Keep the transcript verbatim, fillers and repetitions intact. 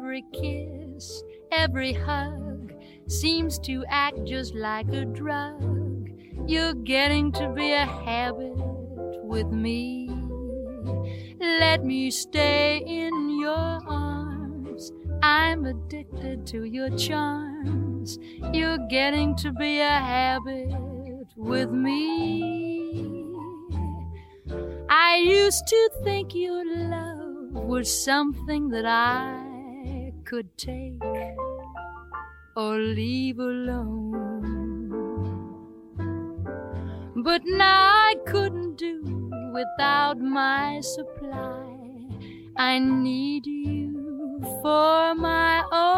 every kiss, every hug seems to act just like a drug. You're getting to be a habit with me. Let me stay in your arms. I'm addicted to your charms. You're getting to be a habit with me. I used to think your love was something that I could take or leave alone, but now I couldn't do without my supply. I need you for my own.